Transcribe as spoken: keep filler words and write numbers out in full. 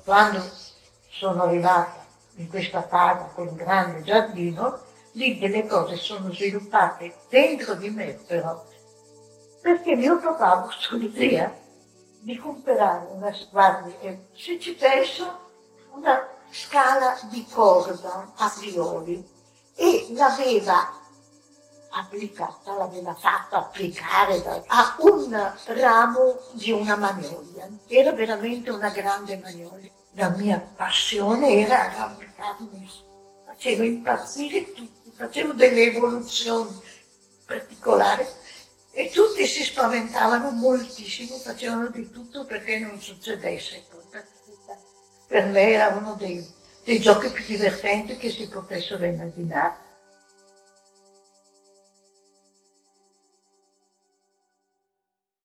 quando sono arrivata in questa casa con un grande giardino, lì delle cose sono sviluppate dentro di me però, perché mio papà ha avuto l'idea di comprare una, guardi, eh, se ci penso, una scala di corda a priori e l'aveva applicata, l'aveva fatta applicare da- a un ramo di una magnolia. Era veramente una grande magnolia. La mia passione era arrampicarmi, facevo impazzire tutti, facevo delle evoluzioni particolari e tutti si spaventavano moltissimo, facevano di tutto perché non succedesse. Per me era uno dei, dei giochi più divertenti che si potessero immaginare.